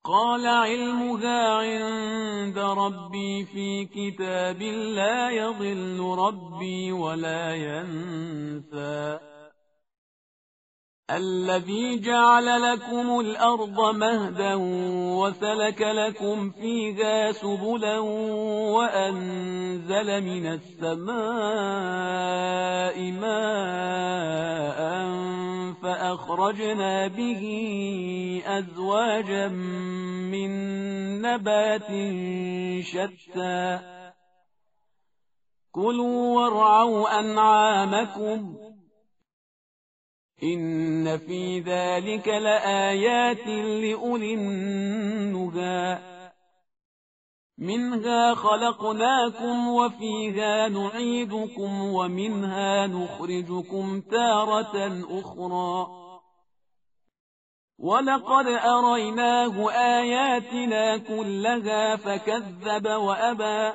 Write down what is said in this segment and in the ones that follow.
قال علمها عند ربي في كتاب لا يضل ربي ولا ينسى الذي جعل لكم الأرض مهدا وسلك لكم فيها سبلا وأنزل من السماء ماء فأخرجنا به أزواجا من نبات شتى كلوا وارعوا أنعامكم إن في ذلك لآيات لأولي النهى منها خلقناكم وفيها نعيدكم ومنها نخرجكم تارة أخرى ولقد أريناه آياتنا كلها فكذب وأبى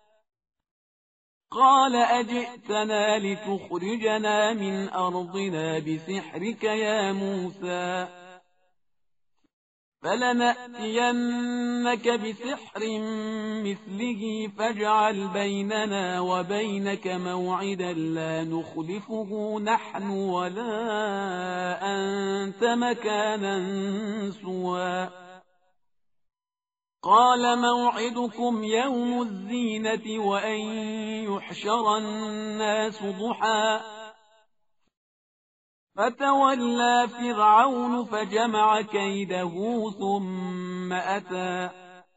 قال أجئتنا لتخرجنا من أرضنا بسحرك يا موسى فلنأتينك بسحر مثله فاجعل بيننا وبينك موعدا لا نخلفه نحن ولا أنت مكانا سوى قال موعدكم يوم الزينة وأن يحشر الناس ضحى فتولى فرعون فجمع كيده ثم أتى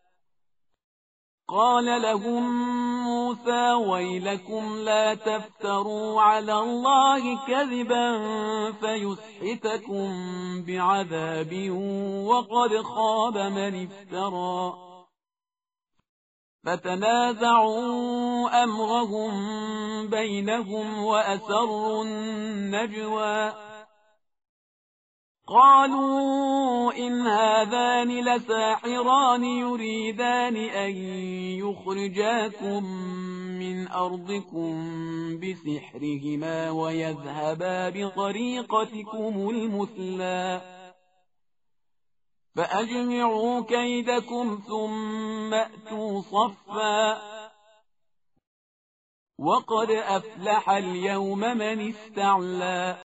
قال لهم موسى ويلكم لا تفتروا على الله كذبا فيسحتكم بعذاب وقد خاب من افترى فتنازعوا أمرهم بينهم وأسروا النجوى قالوا إن هذان لساحران يريدان أن يخرجاكم من أرضكم بسحرهما ويذهبا بطريقتكم المثلى فأجمعوا كيدكم ثم أتوا صفا وقد أفلح اليوم من استعلى